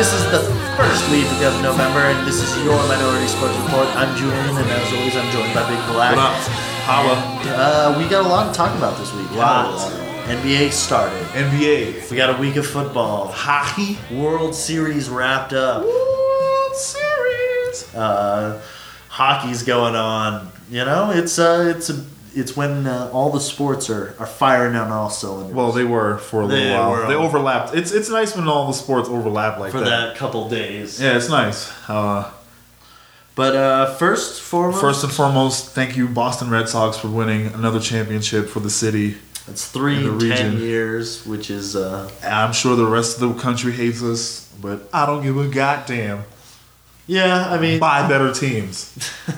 This is the first week of November, and this is your Minority Sports Report. I'm Julian, and as always, I'm joined by Big Black. What up? Holla. And, we got a lot to talk about this week. Lots. NBA started. NBA. We got a week of football. Hockey. World Series wrapped up. World Series. Hockey's going on. You know, it's when all the sports are firing on all cylinders. Well, they were for a little while. They overlapped. It's nice when all the sports overlap like for that couple days. Yeah, it's nice. But first and foremost, thank you, Boston Red Sox, for winning another championship for the city. It's 3 in 10 years, which is... I'm sure the rest of the country hates us, but I don't give a goddamn. Yeah, I mean... Buy better teams.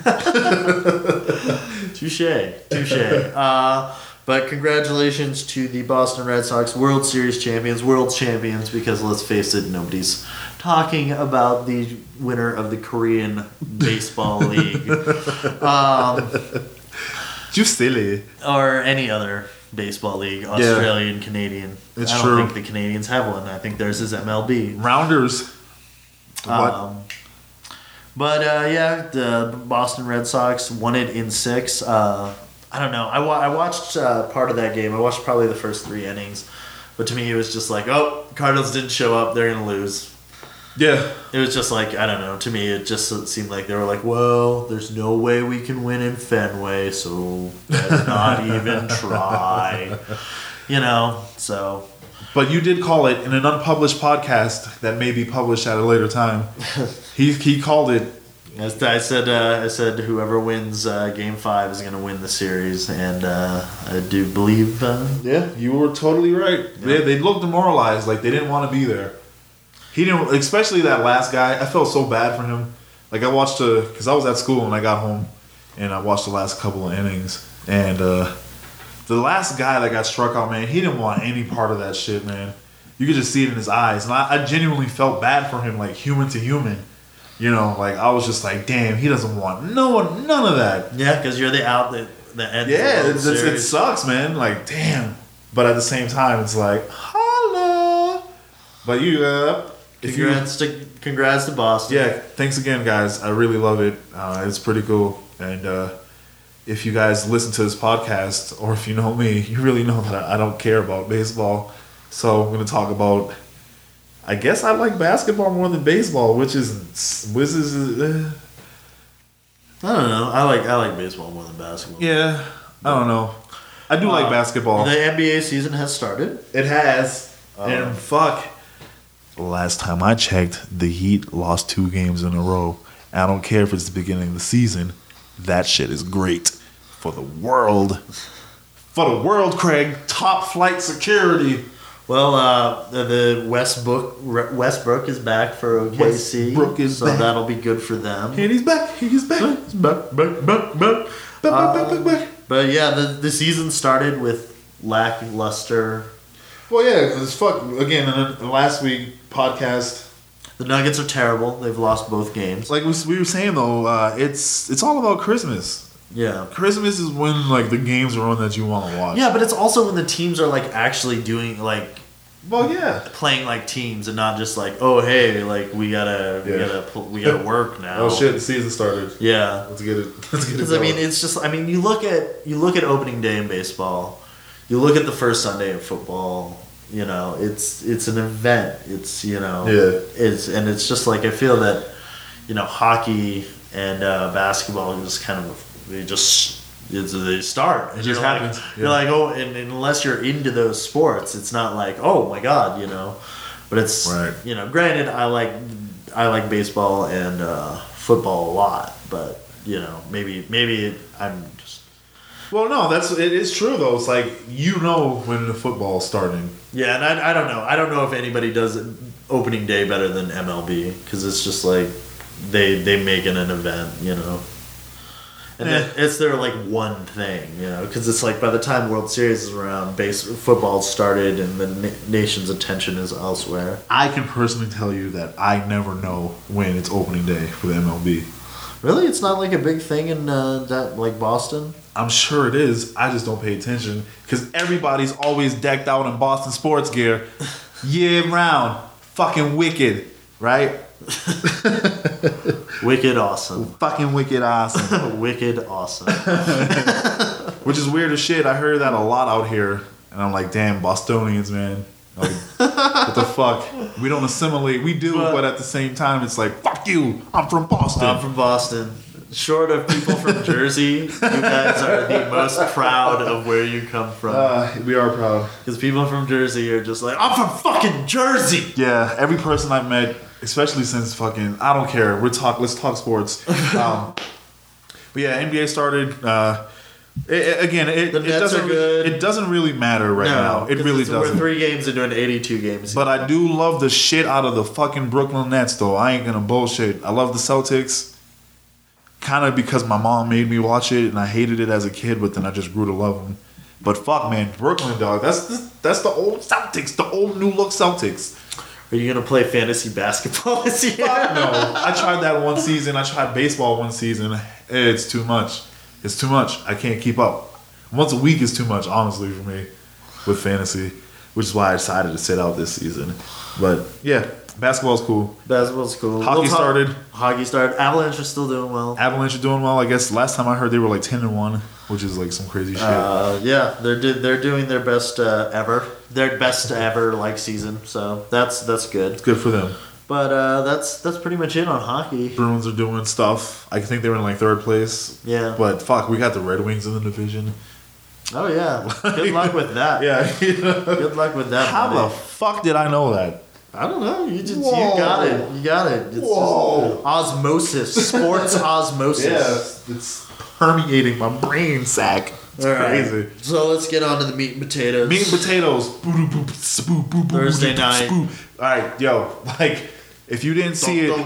Touche. But congratulations to the Boston Red Sox, World Series champions, because let's face it, nobody's talking about the winner of the Korean Baseball League. You silly. Or any other baseball league, Australian, Canadian. It's I don't true. think the Canadians have one. I think theirs is MLB. Rounders. The Boston Red Sox won it in 6. I don't know. I watched part of that game. I watched probably the first 3 innings. But to me, it was just like, oh, Cardinals didn't show up. They're going to lose. Yeah. It was just like, I don't know. To me, it just seemed like they were like, well, there's no way we can win in Fenway, so let's not even try. You know, so... But you did call it in an unpublished podcast that may be published at a later time. He called it. I said whoever wins Game 5 is going to win the series, and I do believe. Yeah, you were totally right. Yeah. They looked demoralized, like they didn't want to be there. He didn't, especially that last guy. I felt so bad for him. Like I watched because I was at school and I got home, and I watched the last couple of innings, and the last guy that got struck out, man, he didn't want any part of that shit, man. You could just see it in his eyes, and I genuinely felt bad for him, like human to human. You know, like I was just like, damn, he doesn't want none of that. Yeah, because you're the end. Yeah, it sucks, man. Like, damn. But at the same time, it's like, holla. But congrats to Boston. Yeah, thanks again, guys. I really love it. It's pretty cool. And if you guys listen to this podcast, or if you know me, you really know that I don't care about baseball. So I'm going to talk about... I guess I like basketball more than baseball, which is I don't know. I like baseball more than basketball. Yeah, I don't know. I do like basketball. The NBA season has started. It has. And fuck. Last time I checked, the Heat lost 2 games in a row. I don't care if it's the beginning of the season. That shit is great for the world. For the world, Craig. Top flight security. Well, the Westbrook is back for OKC. Westbrook is so back. That'll be good for them. And he's back. He's back. Back. But yeah, the season started with lackluster. Well, yeah, because fuck. Again, in the last week podcast, the Nuggets are terrible. They've lost both games. Like we were saying though, it's all about Christmas. Yeah, Christmas is when like the games are on that you want to watch. Yeah, but it's also when the teams are like actually doing like, well, yeah, playing like teams and not just like, oh hey, like we gotta work now. Oh shit, the season started. Yeah, let's get it. Because I mean, it's just you look at opening day in baseball, you look at the first Sunday in football. You know, it's an event. It's it's just like I feel that hockey and basketball just kind of. They start. It just happens. You're like, oh, and unless you're into those sports, it's not like, oh my god, But it's right. Granted, I like baseball and football a lot, but maybe I'm just. Well, no, it is true though. It's like when the football's starting. Yeah, and I don't know. I don't know if anybody does opening day better than MLB because it's just like they make it an event, And it's their one thing, because it's like by the time World Series is around, football started and the nation's attention is elsewhere. I can personally tell you that I never know when it's opening day for the MLB. Really? It's not like a big thing in Boston? I'm sure it is. I just don't pay attention because everybody's always decked out in Boston sports gear year round. Fucking wicked. right? Wicked awesome. Fucking wicked awesome. Wicked awesome. Which is weird as shit. I heard that a lot out here. And I'm like, damn, Bostonians, man. Like, what the fuck? We don't assimilate. We do, but at the same time, it's like, fuck you. I'm from Boston. I'm from Boston. Short of people from Jersey, you guys are the most proud of where you come from. We are proud. Because people from Jersey are just like, I'm from fucking Jersey. Yeah, every person I've met, especially since fucking, I don't care. Let's talk sports. But yeah, NBA started. It doesn't really matter right now. It really doesn't. We're 3 games into an 82 games. But I do love the shit out of the fucking Brooklyn Nets, though. I ain't gonna bullshit. I love the Celtics. Kind of because my mom made me watch it, and I hated it as a kid, but then I just grew to love them. But fuck, man, Brooklyn, dog. That's the old Celtics, the old new look Celtics. Are you gonna play fantasy basketball this year? Fuck no. I tried that one season. I tried baseball one season. It's too much. It's too much. I can't keep up. Once a week is too much, honestly, for me with fantasy, which is why I decided to sit out this season. But yeah, basketball's cool. Basketball's cool. Hockey started. Avalanche are still doing well. Avalanche are doing well. I guess last time I heard they were like 10-1, which is like some crazy shit. Yeah, they're doing their best ever. Their best ever like season. So that's good. It's good for them. But that's pretty much it on hockey. Bruins are doing stuff. I think they were in like 3rd place. Yeah. But fuck, we got the Red Wings in the division. Oh yeah. Good luck with that. Yeah. Good luck with that. How the fuck did I know that? I don't know. You got it. You got it. It's just osmosis. Sports osmosis. Yeah. It's permeating my brain sack. It's crazy. Right. So let's get on to the meat and potatoes. Meat and potatoes. Thursday night. Alright, yo, like, if you didn't see it,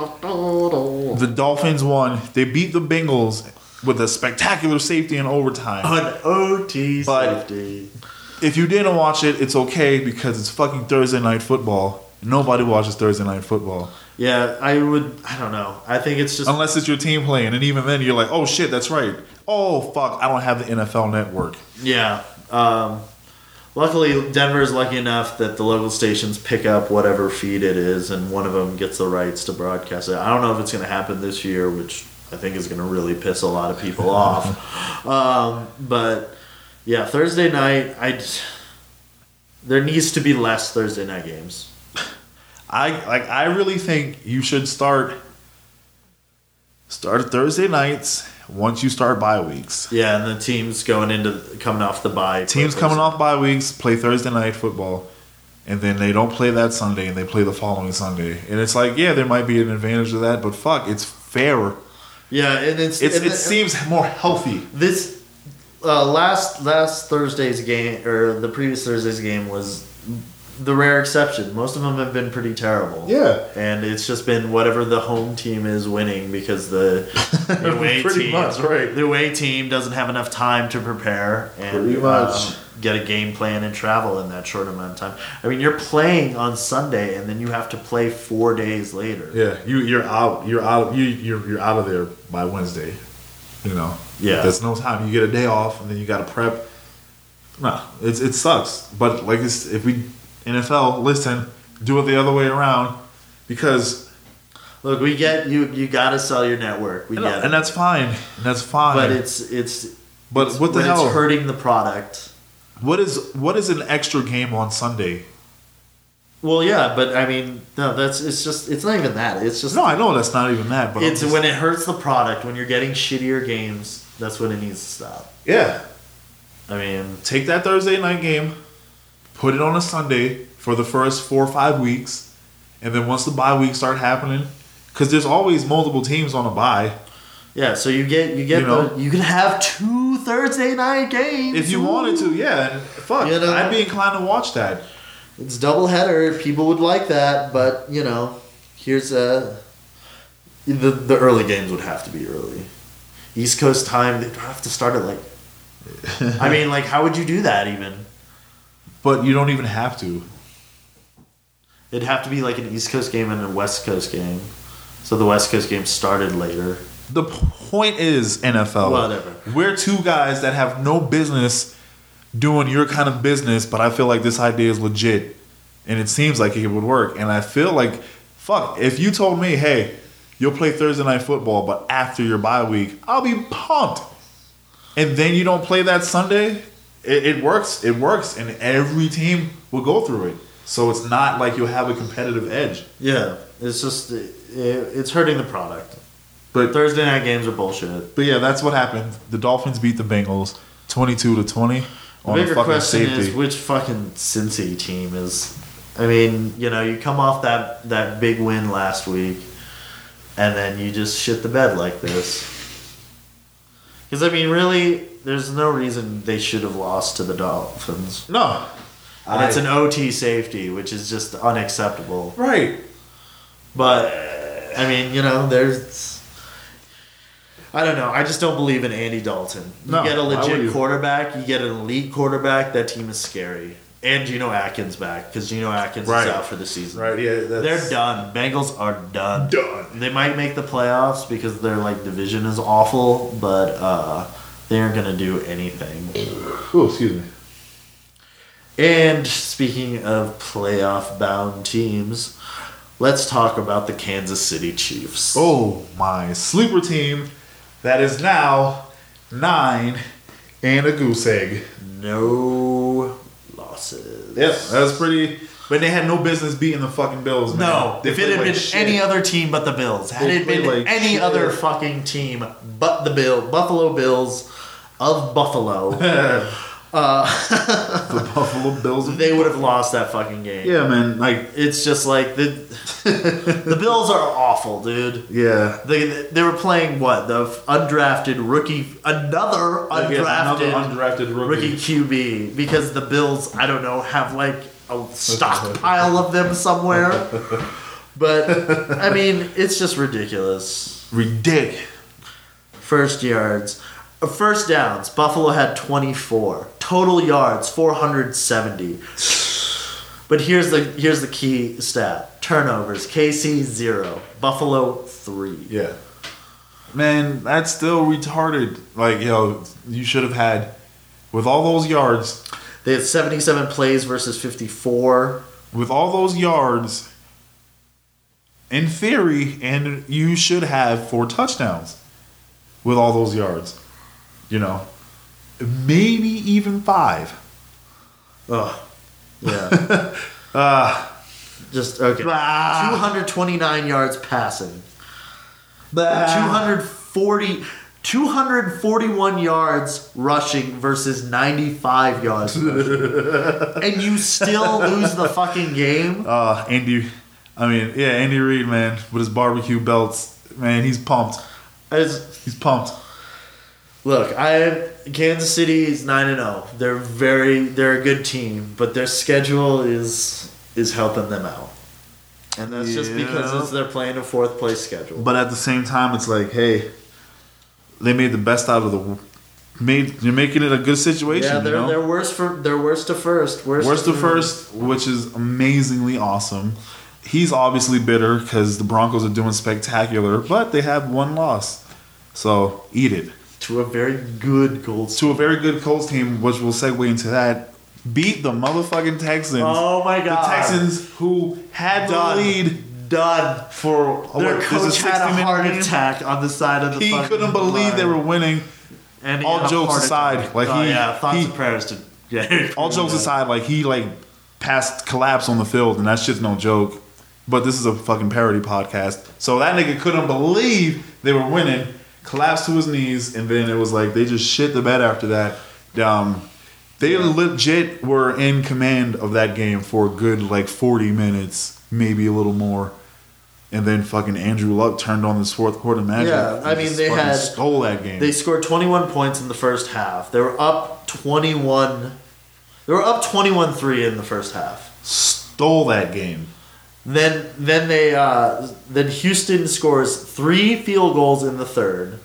the Dolphins won. They beat the Bengals with a spectacular safety in overtime. An OT safety. If you didn't watch it, it's okay because it's fucking Thursday night football. Nobody watches Thursday night football. Yeah, I don't know. I think it's just... Unless it's your team playing, and even then you're like, oh shit, that's right. Oh fuck, I don't have the NFL network. Yeah. Luckily, Denver's lucky enough that the local stations pick up whatever feed it is, and one of them gets the rights to broadcast it. I don't know if it's going to happen this year, which I think is going to really piss a lot of people off. But yeah, Thursday night, there needs to be less Thursday night games. I really think you should start Thursday nights once you start bye weeks. Yeah, and the teams coming off the bye. Teams coming off bye weeks play Thursday night football, and then they don't play that Sunday, and they play the following Sunday. And it's like, yeah, there might be an advantage to that, but fuck, it's fair. Yeah, and it seems more healthy. This last Thursday's game, or the previous Thursday's game, was the rare exception. Most of them have been pretty terrible. Yeah. And it's just been whatever the home team is winning because the away team doesn't have enough time to prepare and get a game plan and travel in that short amount of time. I mean, you're playing on Sunday and then you have to play 4 days later. Yeah, you're out of there by Wednesday. You know. Yeah. There's no time. You get a day off and then you got to prep. No, it sucks. But like this, if we NFL, listen, do it the other way around, because look, we get you got to sell your network. We get it, and that's fine. But what the hell? It's hurting the product. What is an extra game on Sunday? Well, yeah, but I mean, no, it's not even that. It's just no. I know that's not even that, but it's when it hurts the product. When you're getting shittier games, that's when it needs to stop. Yeah, I mean, take that Thursday night game. Put it on a Sunday for the first 4 or 5 weeks, and then once the bye weeks start happening, because there's always multiple teams on a bye. Yeah, so you can have 2 Thursday night games if you wanted to. Yeah, fuck, I'd be inclined to watch that. It's doubleheader. People would like that, but here's the early games would have to be early. East Coast time, they'd have to start at I mean, how would you do that even? But you don't even have to. It'd have to be like an East Coast game and a West Coast game. So the West Coast game started later. The point is, NFL. Whatever. We're 2 guys that have no business doing your kind of business, but I feel like this idea is legit. And it seems like it would work. And I feel like Fuck, if you told me, hey, you'll play Thursday Night Football, but after your bye week, I'll be pumped. And then you don't play that Sunday, it works. It works, and every team will go through it. So it's not like you'll have a competitive edge. Yeah, it's just it's hurting the product. But Thursday night games are bullshit. But yeah, that's what happened. The Dolphins beat the Bengals 22-20 on a fucking safety. The bigger question is which fucking Cincy team is. I mean, you come off that big win last week, and then you just shit the bed like this. Because, I mean, really, there's no reason they should have lost to the Dolphins. No. And it's an OT safety, which is just unacceptable. Right. But, I mean, there's... I don't know. I just don't believe in Andy Dalton. You get a legit quarterback. You get an elite quarterback. That team is scary. And Geno Atkins back, because Geno Atkins is out for the season. Right, yeah. They're done. Bengals are done. Done. They might make the playoffs because their division is awful, but they aren't going to do anything. Oh, excuse me. And speaking of playoff-bound teams, let's talk about the Kansas City Chiefs. Oh, my sleeper team that is now 9 and a goose egg. No losses. Yep, that's pretty. But they had no business beating the fucking Bills, man. No, if it had been any other team but the Bills, had it been any other fucking team but the Buffalo Bills of Buffalo, the Buffalo Bills, they would have lost that fucking game. Yeah, man. It's just the Bills are awful, dude. Yeah, they were playing the undrafted rookie, another undrafted rookie QB, because the Bills, I don't know, have a stockpile of them somewhere. But I mean, it's just ridiculous. First downs, Buffalo had 24. Total yards, 470. But here's the key stat. Turnovers, KC 0, Buffalo 3. Yeah. Man, that's still retarded. You should have had, with all those yards. They had 77 plays versus 54. With all those yards, in theory, and you should have 4 touchdowns with all those yards. Maybe even 5. Ugh. Yeah. Just, okay. 229 yards passing. 241 yards rushing versus 95 yards rushing. And you still lose the fucking game? Andy Reid, man, with his barbecue belts, man, he's pumped. He's pumped. Look, Kansas City is 9-0. They're a good team, but their schedule is helping them out. And that's just because they're playing a 4th place schedule. But at the same time, it's hey, they made the best out of you're making it a good situation. Yeah, they're worst to first. Worst to first, which is amazingly awesome. He's obviously bitter because the Broncos are doing spectacular, but they have 1 loss. So eat it. To a very good Colts team. Which will segue into that. Beat the motherfucking Texans. Oh my God. The Texans who had the lead. Done. For their coach had a heart attack on the side of the He couldn't believe they were winning. And all jokes aside, thoughts and prayers to all jokes aside, he passed collapse on the field, and that shit's no joke. But this is a fucking parody podcast. So that nigga couldn't believe they were winning. Collapsed to his knees, and then it was they just shit the bed after that. They legit were in command of that game for a good 40 minutes, maybe a little more. And then fucking Andrew Luck turned on this 4th quarter magic. Yeah, I mean, they stole that game. They scored 21 points in the first half. They were up 21. They were up 21-3 in the first half. Stole that game. Then Houston scores 3 field goals in the third.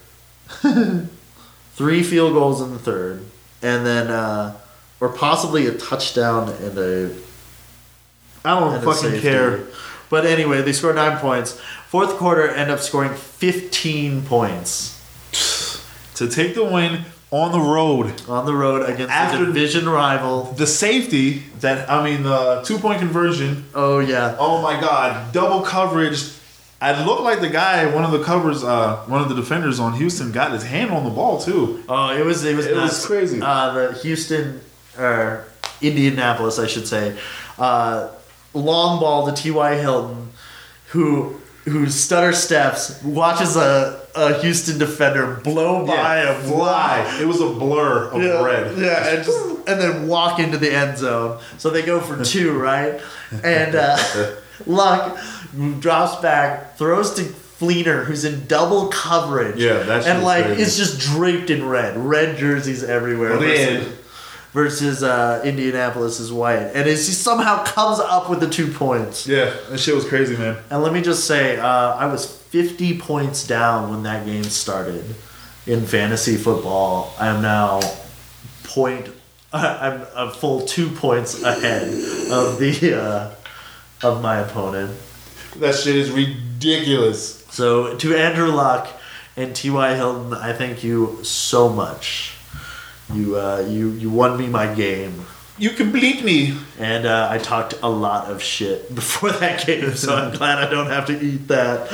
3 field goals in the third, and then or possibly a touchdown and a. I don't fucking care. But anyway, they scored 9 points. 4th quarter, end up scoring 15 points to take the win on the road against a division rival. The safety the 2-point conversion. Oh yeah. Oh my God, double coverage. I looked like the guy, one of the defenders on Houston got his hand on the ball too. Oh, it was crazy. The Houston or Indianapolis, I should say, long ball to T.Y. Hilton, who stutter steps, watches a Houston defender blow by a fly. It was a blur of red. Yeah, and then walk into the end zone. So they go for 2, right? And Luck drops back, throws to Fleener, who's in double coverage. Yeah, that's and crazy. It's just draped in red jerseys everywhere. Versus Indianapolis is white, and he somehow comes up with the 2 points. Yeah, that shit was crazy, man. And let me just say, I was 50 points down when that game started in fantasy football. I'm now I'm a full 2 points ahead of my opponent. That shit is ridiculous. So to Andrew Luck and T.Y. Hilton, I thank you so much. You won me my game. You complete me. And I talked a lot of shit before that game, so I'm glad I don't have to eat that.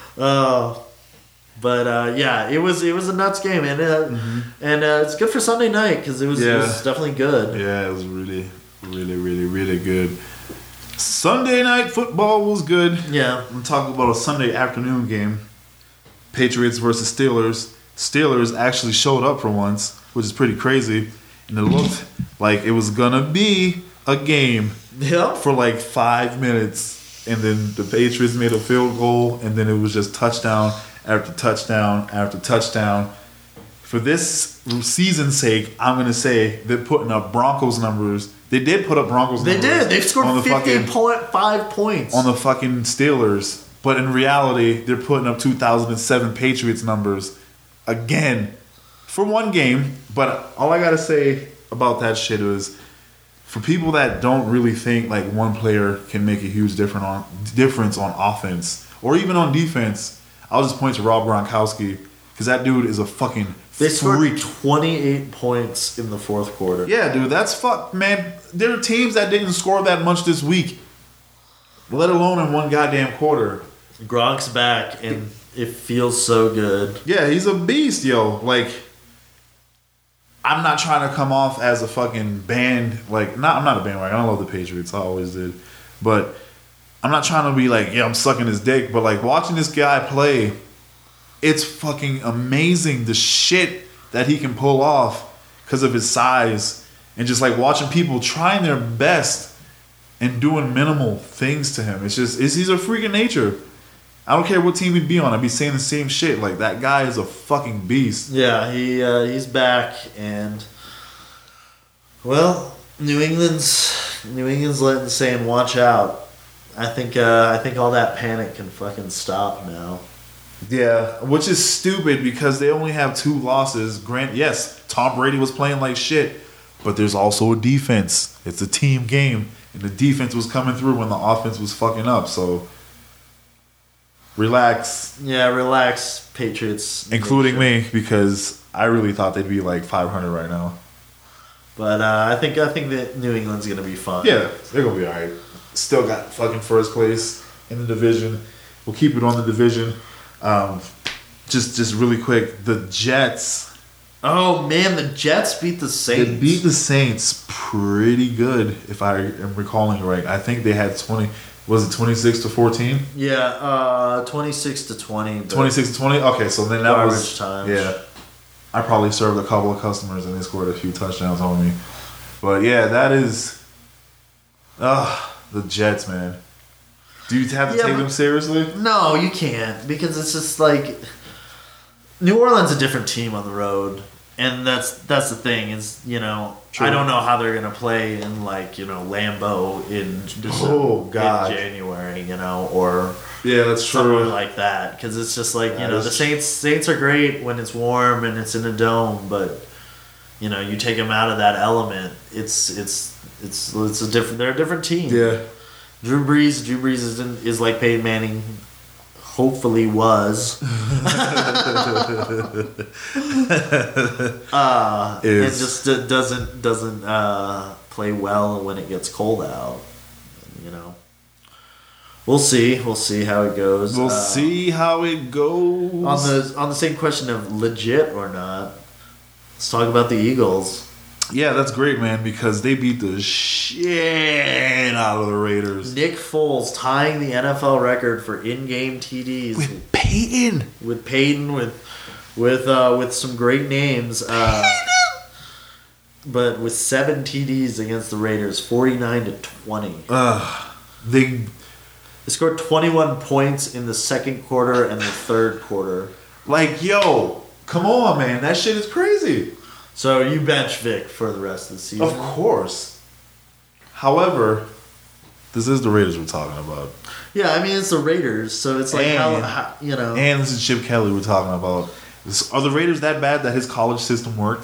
But yeah, it was a nuts game, and it's good for Sunday night because it was definitely good. Yeah, it was really, really, really, really good. Sunday night football was good. Yeah. I'm talking about a Sunday afternoon game. Patriots versus Steelers. Steelers actually showed up for once, which is pretty crazy. And it looked like it was going to be a game for like 5 minutes. And then the Patriots made a field goal, and then it was just touchdown after touchdown after touchdown. For this season's sake, I'm going to say they're putting up Broncos numbers. They did put up Broncos numbers. They did. They've scored 50.5 points. On the fucking Steelers. But in reality, they're putting up 2007 Patriots numbers again for one game. But all I got to say about that shit is, for people that don't really think like one player can make a huge difference on offense or even on defense, I'll just point to Rob Gronkowski, because that dude is a fucking They scored 28 points in the fourth quarter. Yeah, dude, that's fuck, man. There are teams that didn't score that much this week, let alone in one goddamn quarter. Gronk's back, and it feels so good. Yeah, he's a beast, yo. Like, I'm not trying to come off as a fucking I'm not a bandwagon. I love the Patriots. I always did. But I'm not trying to be like, yeah, I'm sucking his dick. But, like, watching this guy play, it's fucking amazing the shit that he can pull off because of his size. And just, like, watching people trying their best and doing minimal things to him. He's a freak of nature. I don't care what team he'd be on. I'd be saying the same shit. Like, that guy is a fucking beast. Yeah, he's back, and well, New England's saying, watch out. I think all that panic can fucking stop now. Yeah, which is stupid because they only have 2 losses. Yes, Tom Brady was playing like shit, but there's also a defense. It's a team game, and the defense was coming through when the offense was fucking up. So relax. Yeah, relax, Patriots. Including me, because I really thought they'd be like 500 right now. But I think that New England's gonna be fun. Yeah, they're gonna be alright. Still got fucking first place in the division. We'll keep it on the division. Just really quick, the Jets. Oh man, the Jets beat the Saints. They beat the Saints pretty good, if I am recalling right. I think they had 20. Was it 26-14? Yeah, 26-20. 26-20. Okay, so then that was time. Yeah, I probably served a couple of customers and they scored a few touchdowns on me. But yeah, that is the Jets, man. Do you have to take them seriously? No, you can't, because it's just like New Orleans is a different team on the road, and that's the thing is, you know, true. I don't know how they're gonna play in, like, you know, Lambeau in December, in January, you know, or that's somewhere true. like that, because it's just like, you know, the Saints are great when it's warm and it's in a dome, but you know, you take them out of that element, it's a different. They're a different team. Yeah. Drew Brees is like Peyton Manning, hopefully was. And just doesn't play well when it gets cold out. You know, we'll see. We'll see how it goes. We'll see how it goes. On the same question of legit or not, let's talk about the Eagles. Yeah, that's great, man, because they beat the shit out of the Raiders. Nick Foles tying the NFL record for in-game TDs with Peyton. With Peyton, with some great names. But with 7 TDs against the Raiders, 49-20. They scored 21 points in the second quarter and the third quarter. Like, yo, come on, man, that shit is crazy. So you bench Vic for the rest of the season? Of course. However, this is the Raiders we're talking about. Yeah, I mean, it's the Raiders, so it's like, how you know. And this is Chip Kelly we're talking about. Are the Raiders that bad that his college system worked?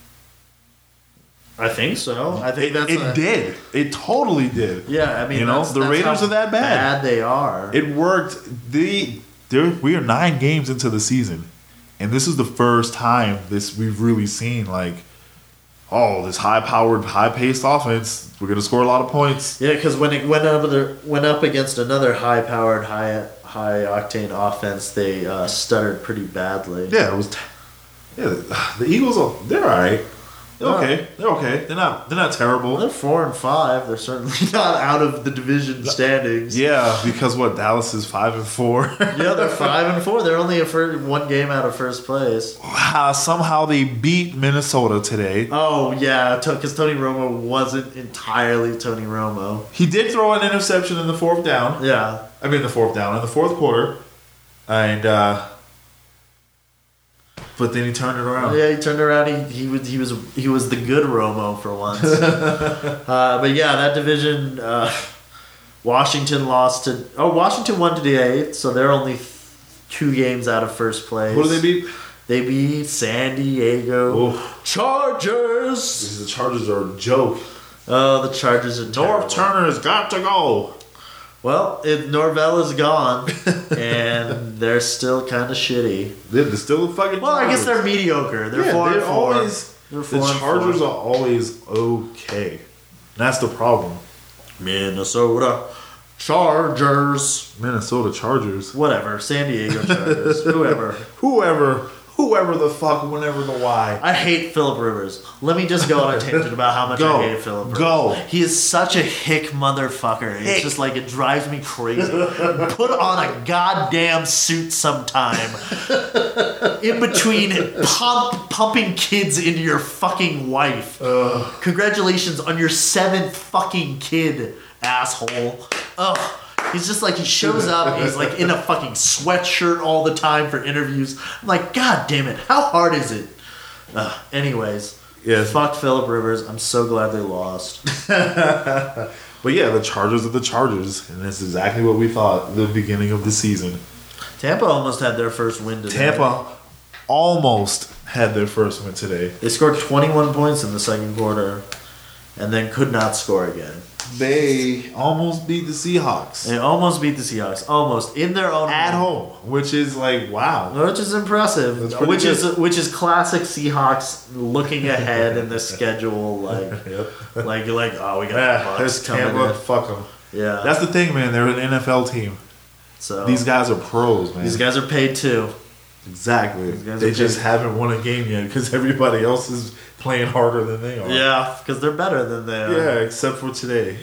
I think so. I think it did. It totally did. Yeah, I mean, the Raiders are that bad. Bad they are. It worked. We are 9 games into the season. And this is the first time we've really seen this high-powered, high-paced offense. We're gonna score a lot of points. Yeah, because when it went up against another high-powered, high-octane offense, they stuttered pretty badly. Yeah, it was. The Eagles they're all right. They're okay. They're not terrible. They're 4-5. They're certainly not out of the division standings. Yeah, because Dallas is 5-4. Yeah, they're 5-4. They're only one game out of first place. Somehow they beat Minnesota today. Oh yeah, because Tony Romo wasn't entirely Tony Romo. He did throw an interception in the fourth down. Yeah, in the fourth quarter, and. But then he turned it around. Yeah, he turned around. He was the good Romo for once. But yeah, that division, Washington lost to. Washington won today, so they're only 2 games out of first place. Who do they beat? They beat San Diego Chargers. The Chargers are a joke. Oh, the Chargers are terrible. North Turner's got to go. Well, Norvell is gone, and they're still kind of shitty. They're still the fucking. Well, Chargers. I guess they're mediocre. They're 4-4. The Chargers are always okay. That's the problem. Minnesota Chargers. Whatever. San Diego Chargers. Whoever the fuck, whenever the why. I hate Phillip Rivers. Let me just go on a tangent about how much I hate Phillip Rivers. Go. He is such a hick motherfucker. It's just like, it drives me crazy. Put on a goddamn suit sometime. In between pumping kids into your fucking wife. Congratulations on your 7th fucking kid, asshole. Ugh. He's just like, he shows up, he's like in a fucking sweatshirt all the time for interviews. I'm like, God damn it, how hard is it? Anyways, yes. Fuck Phillip Rivers. I'm so glad they lost. But yeah, the Chargers are the Chargers, and that's exactly what we thought at the beginning of the season. Tampa almost had their first win today. Tampa almost had their first win today. They scored 21 points in the second quarter, and then could not score again. They almost beat the Seahawks. Almost in their own at home, which is like, wow, which is impressive. Which is classic Seahawks looking ahead in the schedule, like we got Bucks coming in. Fuck them. Yeah, that's the thing, man. They're an NFL team, so these guys are pros, man. These guys are paid too. Exactly. They just haven't won a game yet because everybody else is playing harder than they are. Yeah, because they're better than they are. Yeah, except for today.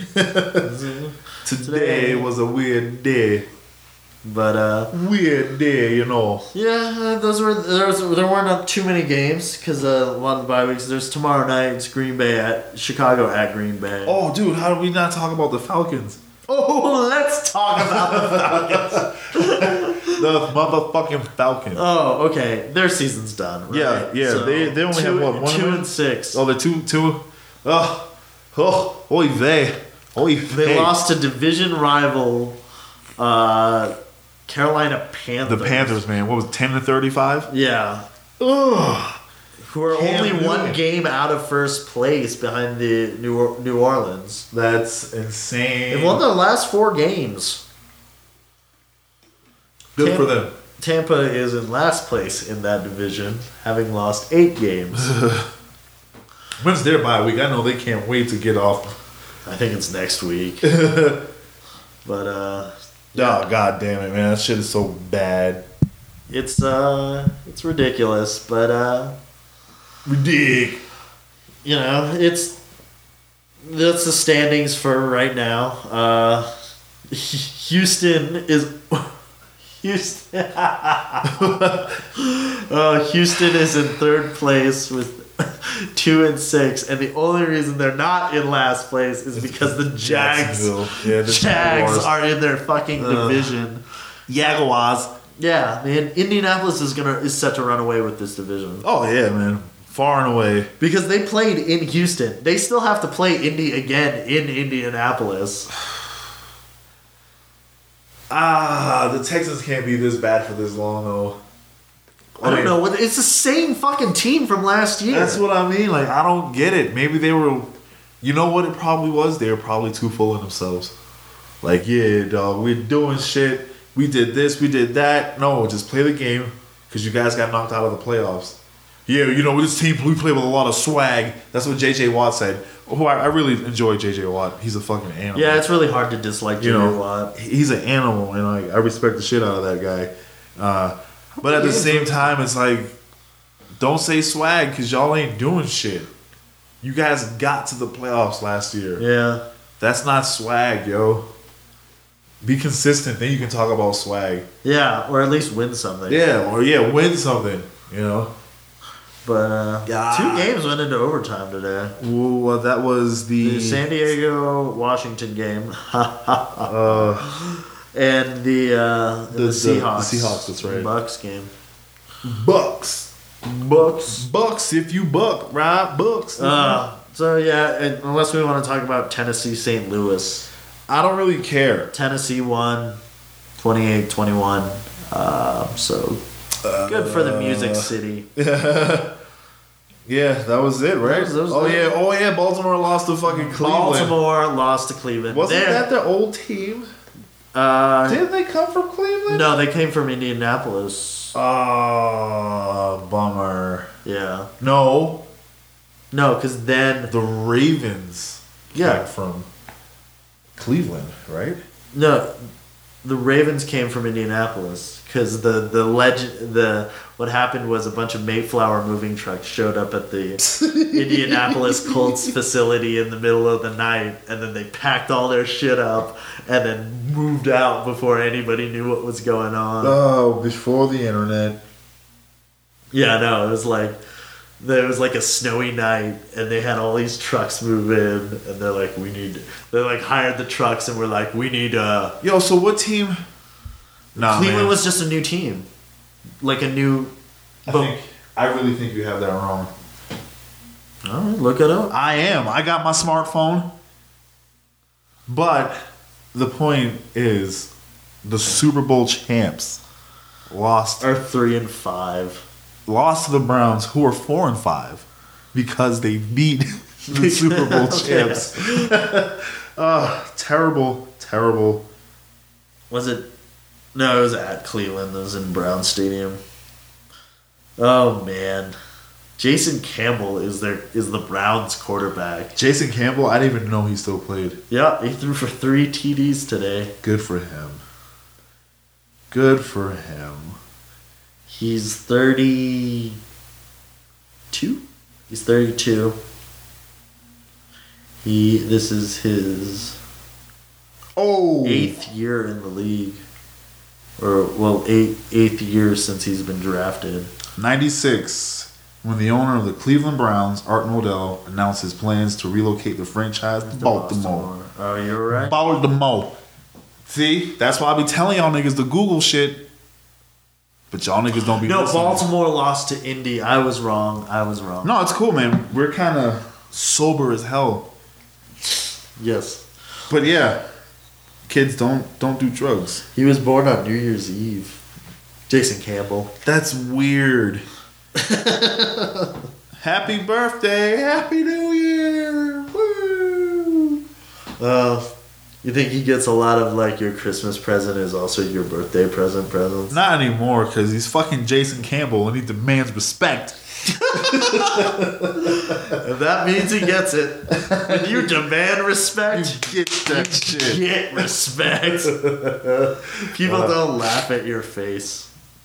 Today was a weird day. But weird day, you know. Yeah, there weren't too many games because a lot of the bye weeks. There's tomorrow night. It's Chicago at Green Bay. Oh, dude, how did we not talk about the Falcons? Oh, let's talk about the Falcons. The motherfucking Falcons. Oh, okay. Their season's done, right? Yeah. So they only have what, 2-6. Oh, they're 2. Oy vey. They lost to division rival Carolina Panthers. The Panthers, man. What was it, 10-35? Yeah. Ugh. Who are only one game out of first place behind the New Orleans. That's insane. They've won their last 4 games. Good for them. Tampa is in last place in that division, having lost 8 games. When's their bye week? I know they can't wait to get off. I think it's next week. But oh, god damn it, man! That shit is so bad. It's ridiculous, but ridiculous. You know, that's the standings for right now. Houston is Houston is in third place with 2-6, and the only reason they're not in last place is because the Jags are in their fucking division. Jaguars. Yeah, man. Indianapolis is set to run away with this division. Oh yeah, man. Far and away. Because they played in Houston. They still have to play Indy again in Indianapolis. The Texans can't be this bad for this long, though. I don't know. It's the same fucking team from last year. That's what I mean. Like, I don't get it. Maybe they were... You know what it probably was? They were probably too full of themselves. Like, yeah, dog, we're doing shit. We did this, we did that. No, just play the game because you guys got knocked out of the playoffs. Yeah, you know, with this team, we play with a lot of swag. That's what J.J. Watt said. Oh, I really enjoy J.J. Watt. He's a fucking animal. Yeah, it's really hard to dislike J.J. Watt. He's an animal, and I respect the shit out of that guy. But at the same time, it's like, don't say swag because y'all ain't doing shit. You guys got to the playoffs last year. Yeah. That's not swag, yo. Be consistent, then you can talk about swag. Yeah, or at least win something. Win something, you know. But 2 games went into overtime today. Well, that was the San Diego-Washington game. And the Seahawks. The Seahawks, that's right. Bucks game. Bucks, if you buck, right? Bucks. So, yeah, unless we want to talk about Tennessee St. Louis. I don't really care. Tennessee won 28-21. So good for the Music City. Yeah, that was it, right? Oh yeah, Baltimore lost to fucking Cleveland. Baltimore lost to Cleveland. Wasn't that their old team? Didn't they come from Cleveland? No, they came from Indianapolis. Bummer. Yeah. No, because then the Ravens came from Cleveland, right? No, the Ravens came from Indianapolis because what happened was a bunch of Mayflower moving trucks showed up at the Indianapolis Colts facility in the middle of the night, and then they packed all their shit up and then moved out before anybody knew what was going on. Oh, before the internet. Yeah, no, it was like there was like a snowy night, and they had all these trucks move in, and they're like, they like hired the trucks, and we're like, we need Yo, so what team? Cleveland was just a new team, like a new. I really think you have that wrong. All right, look it up. I am. I got my smartphone, but the point is, the Super Bowl champs lost. Are 3-5. Lost to the Browns, who are 4-5, because they beat the Super Bowl champs. Terrible. Was it? No, it was at Cleveland. It was in Brown Stadium. Oh man, Jason Campbell is the Browns quarterback. Jason Campbell, I didn't even know he still played. Yeah, he threw for 3 TDs today. Good for him. He's 32. He's 32. This is his 8th year in the league. Eighth year since he's been drafted. 96, when the owner of the Cleveland Browns, Art Modell, announced his plans to relocate the franchise to Baltimore. Oh, you're right. Baltimore. See, that's why I be telling y'all niggas to Google shit. But y'all niggas don't be listening. Baltimore lost to Indy. I was wrong. No, it's cool, man. We're kind of sober as hell. Yes. But yeah, kids don't do drugs. He was born on New Year's Eve. Jason Campbell. That's weird. Happy birthday. Happy New Year. Woo. You think he gets a lot of like your Christmas present is also your birthday presents? Not anymore, because he's fucking Jason Campbell and he demands respect. If that means he gets it. When you demand respect, you get that shit. Get respect. People don't laugh at your face.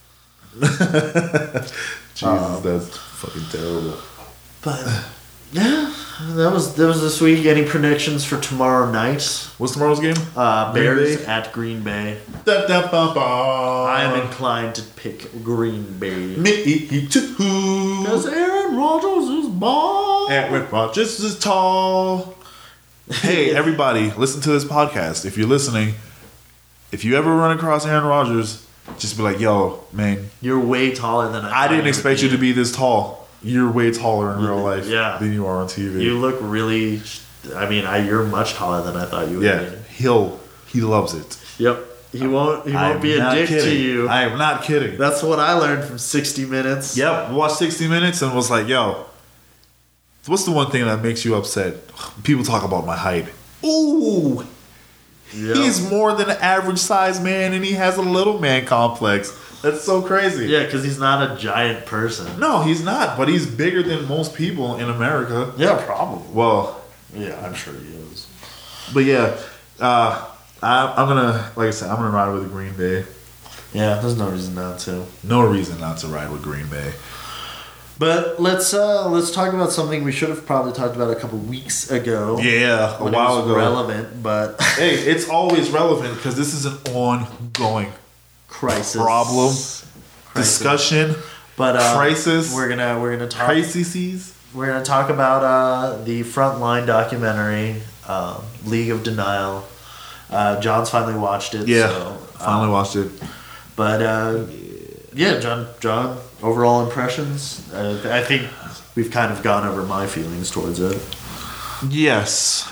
Jesus, that's fucking terrible. But yeah, that was this week. Any predictions for tomorrow night? What's tomorrow's game? Bears at Green Bay. I am inclined to pick Green Bay. Me too. Because Aaron Rodgers is bald. Aaron Rodgers is tall. Hey, everybody, listen to this podcast. If you're listening, if you ever run across Aaron Rodgers, just be like, yo, man. You're way taller than I didn't expect you to be this tall. You're way taller in real life than you are on TV. You look really... I mean, you're much taller than I thought you would be. He loves it. Yep. He won't be a dick to you. I am not kidding. That's what I learned from 60 Minutes. Yep. Watched 60 Minutes and was like, yo, what's the one thing that makes you upset? People talk about my height. Ooh. Yep. He's more than an average size man and he has a little man complex. That's so crazy. Yeah, because he's not a giant person. No, he's not. But he's bigger than most people in America. Yeah, probably. Well, yeah, I'm sure he is. But yeah, I'm gonna, like I said, I'm gonna ride with Green Bay. Yeah, there's no reason not to. No reason not to ride with Green Bay. But let's talk about something we should have probably talked about a couple weeks ago. Yeah, a while ago. Relevant, but hey, it's always relevant because this is an ongoing problem, discussion, but crisis. We're gonna talk crises. We're gonna talk about the Frontline documentary, League of Denial. John's finally watched it. Yeah, so, finally watched it. But yeah, John. Overall impressions. I think we've kind of gone over my feelings towards it. Yes,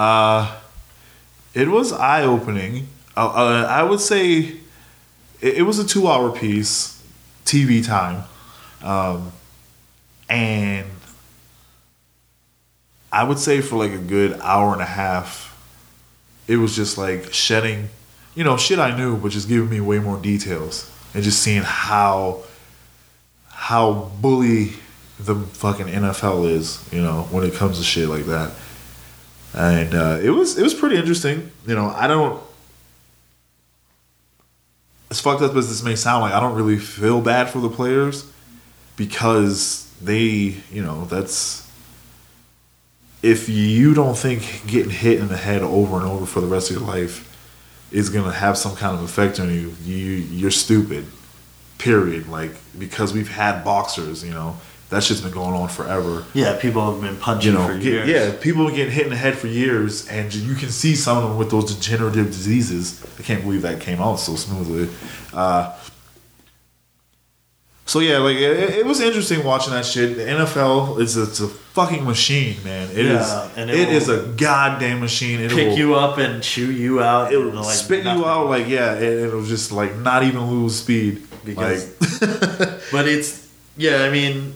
it was eye-opening. I would say it was a 2-hour piece, TV time, and I would say for like a good hour and a half, it was just like shedding, shit I knew, but just giving me way more details and just seeing how bully the fucking NFL is, when it comes to shit like that. And it was pretty interesting. I don't, as fucked up as this may sound, like I don't really feel bad for the players because they, that's, if you don't think getting hit in the head over and over for the rest of your life is gonna have some kind of effect on you, you're stupid. Period. Like, because we've had boxers, that shit's been going on forever. Yeah, people have been punching for years. Yeah, people have been getting hit in the head for years, and you can see some of them with those degenerative diseases. I can't believe that came out so smoothly. So yeah, like it was interesting watching that shit. The NFL it's a fucking machine, man. It is a goddamn machine. It pick you up and chew you out. It will spit you out like it'll just like not even lose speed. Because, but it's I mean,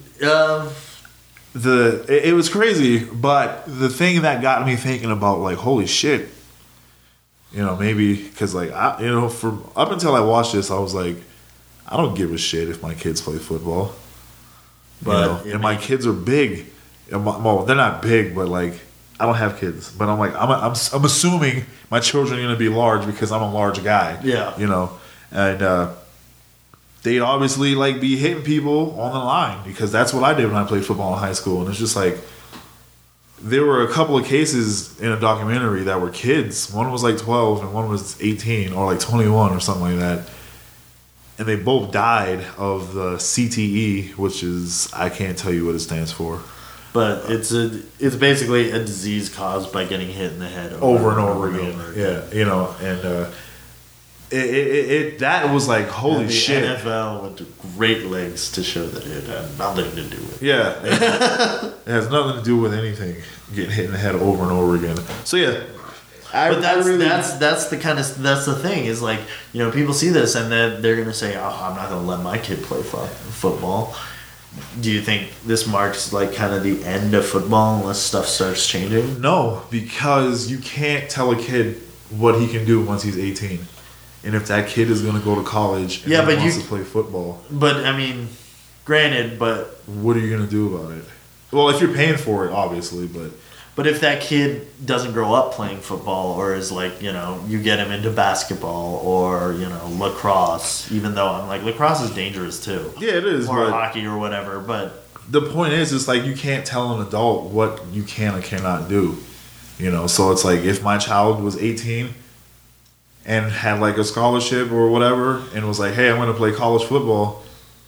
it was crazy. But the thing that got me thinking about like holy shit, maybe because like from up until I watched this, I was like, I don't give a shit if my kids play football, but and my kids are big. Well, they're not big, but like I don't have kids. But I'm like I'm assuming my children are gonna be large because I'm a large guy. Yeah, and. They'd obviously like be hitting people on the line because that's what I did when I played football in high school. And it's just like there were a couple of cases in a documentary that were kids. One was like 12 and one was 18 or like 21 or something like that. And they both died of the CTE, which is I can't tell you what it stands for. But it's basically a disease caused by getting hit in the head over and over again. Yeah, and that was like holy shit. The NFL went to great lengths to show that it had nothing to do with it. Yeah, it has nothing to do with anything. Getting hit in the head over and over again. So yeah, that's the thing is like people see this and then they're gonna say, oh, I'm not gonna let my kid play football. Do you think this marks like kind of the end of football unless stuff starts changing? No, because you can't tell a kid what he can do once he's 18. And if that kid is going to go to college and he wants to play football. But, I mean, granted, but... What are you going to do about it? Well, if you're paying for it, obviously, but... But if that kid doesn't grow up playing football or is like, you know, you get him into basketball or, you know, lacrosse, even though I'm like, lacrosse is dangerous too. Yeah, it is. Or hockey or whatever, but... The point is, it's like you can't tell an adult what you can or cannot do. You know, so it's like if my child was 18 and had like a scholarship or whatever and was like, hey, I'm going to play college football...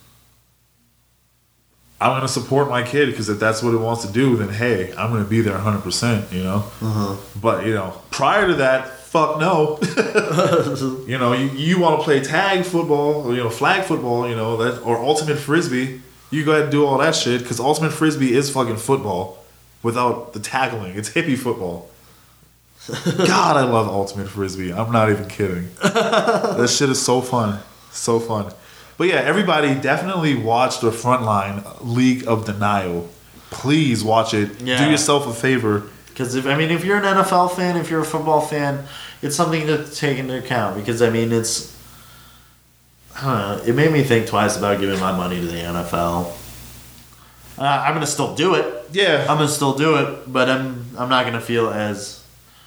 I'm going to support my kid because if that's what it wants to do, then hey, I'm going to be there 100%, you know? But, you know, prior to that, fuck no. You know, you want to play tag football, or, you know, flag football, you know, that or ultimate frisbee, you go ahead and do all that shit because ultimate frisbee is fucking football without the tackling. It's hippie football. God, I love ultimate frisbee. I'm not even kidding. That shit is so fun. So fun. But yeah, everybody definitely watch the Frontline League of Denial. Please watch it. Yeah. Do yourself a favor. Because if you're an NFL fan, if you're a football fan, it's something to take into account. Because I mean, it's I don't know. It made me think twice about giving my money to the NFL. I'm gonna still do it. Yeah, I'm gonna still do it, but I'm not gonna feel as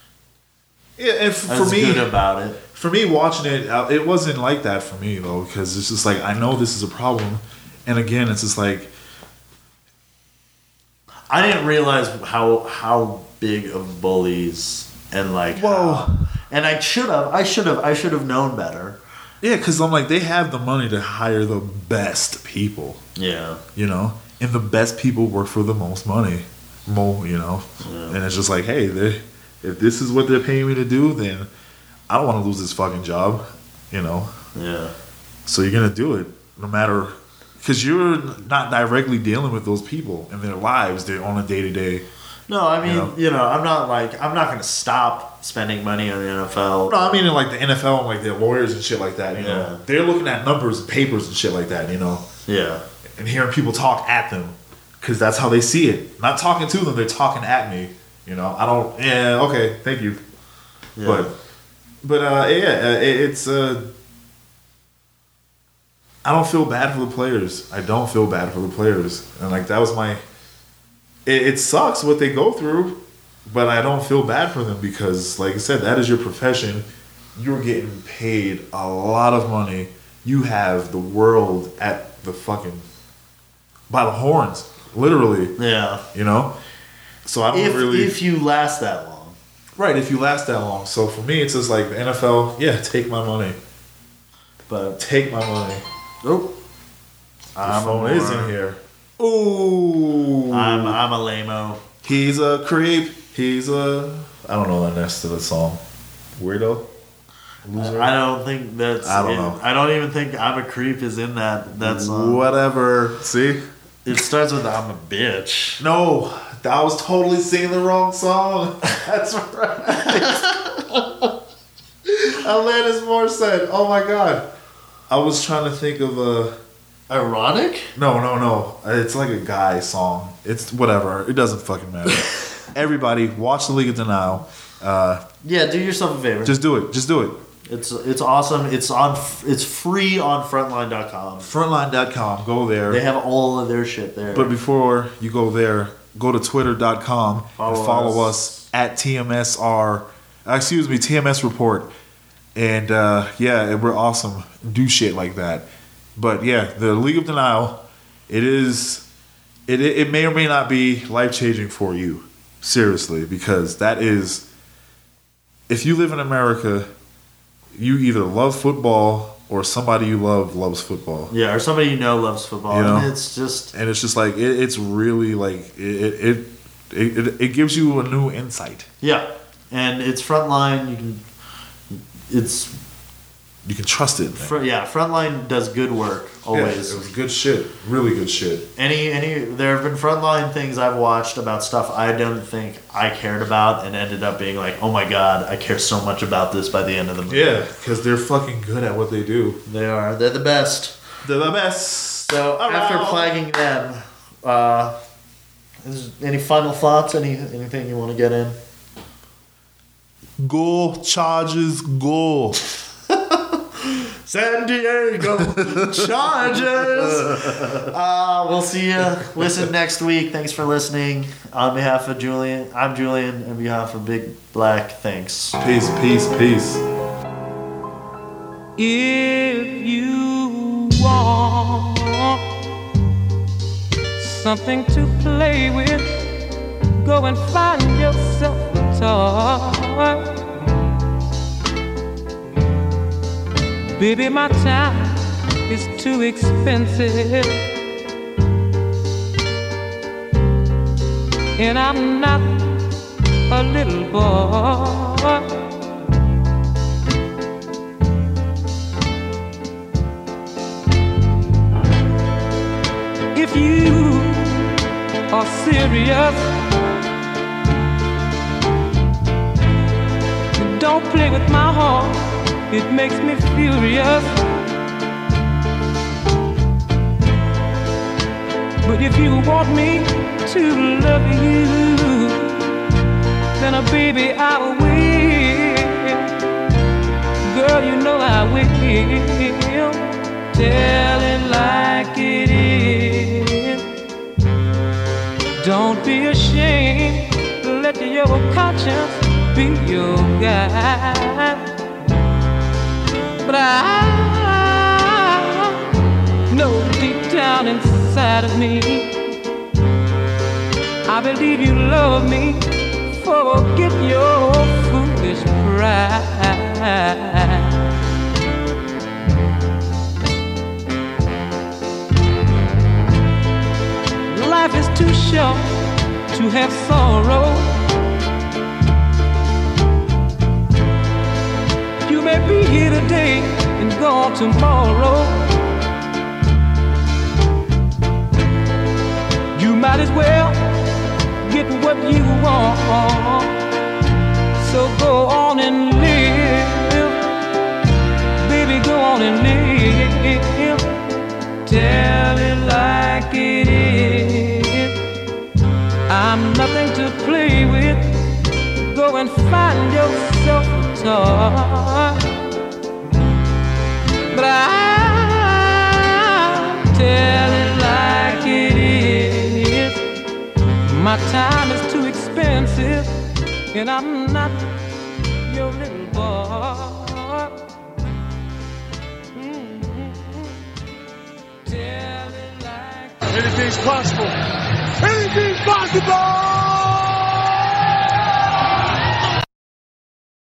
good about it. For me, watching it wasn't like that for me, though, because it's just like, I know this is a problem. And again, it's just like... I didn't realize how big of bullies and like... Whoa. And I should have known better. Yeah, because I'm like, they have the money to hire the best people. Yeah. You know? And the best people work for the most money. You know? Yeah. And it's just like, hey, if this is what they're paying me to do, then... I don't want to lose this fucking job, you know? Yeah. So you're going to do it no matter... Because you're not directly dealing with those people in their lives. They're on a day-to-day... No, I mean, you know I'm not going to stop spending money on the NFL. No, I mean in like the NFL and like their lawyers and shit like that, you know? They're looking at numbers and papers and shit like that, you know? Yeah. And hearing people talk at them. Because that's how they see it. Not talking to them, they're talking at me. You know? I don't... Yeah, okay, thank you. Yeah. But it's I don't feel bad for the players. I don't feel bad for the players, and like that was my. It sucks what they go through, but I don't feel bad for them because, like I said, that is your profession. You're getting paid a lot of money. You have the world at the fucking by the horns, literally. Yeah. You know. So I don't if you last that long. Right, if you last that long. So for me, it's just like the NFL, yeah, take my money. But take my money. Oh. The phone is in here. Ooh. I'm a lame-o. He's a creep. He's a... I don't know the next to the song. Weirdo? Loser? I don't think that's... I don't know. I don't even think I'm a creep is in that song. Whatever. See? It starts with I'm a bitch. No. I was totally singing the wrong song. That's right. Alanis Morissette. Oh my god. I was trying to think of Ironic? No. It's like a guy song. It's whatever. It doesn't fucking matter. Everybody, watch The League of Denial. Yeah, do yourself a favor. Just do it. It's awesome. It's free on Frontline.com. Frontline.com. Go there. They have all of their shit there. But before you go there, go to Twitter.com and follow us at TMS Report. And we're awesome. Do shit like that. But yeah, the League of Denial, it may or may not be life-changing for you. Seriously, because that is, if you live in America, you either love football or somebody you love loves football. Yeah, or somebody you know loves football. You know? And it's just like it's really like it gives you a new insight. Yeah, and it's Frontline. You can trust it. Frontline does good work always. Yeah, it was good shit, really good shit. There have been Frontline things I've watched about stuff I don't think I cared about, and ended up being like, oh my god, I care so much about this by the end of the movie. Yeah, because they're fucking good at what they do. They are. They're the best. They're the best. So after flagging them, any final thoughts? Anything you want to get in? Go, Chargers, go. San Diego Chargers. We'll see you. Listen next week. Thanks for listening. On behalf of Julian, I'm Julian. On behalf of Big Black, thanks. Peace, peace, peace. If you want something to play with, go and find yourself a toy. Baby, my time is too expensive, and I'm not a little boy. If you are serious, don't play with my heart. It makes me furious. But if you want me to love you, then baby, I will. Girl, you know I will. Tell it like it is. Don't be ashamed. Let your conscience be your guide. But I know deep down inside of me, I believe you love me. Forget your foolish pride. Life is too short to have sorrow. You may be here today and gone tomorrow. You might as well get what you want. So go on and live. Baby, go on and live. Tell it like it is. I'm nothing to play with. Go and find yourself a toy. But I'll tell it like it is. My time is too expensive, and I'm not your little boy. Tell it like anything's possible. Anything's possible.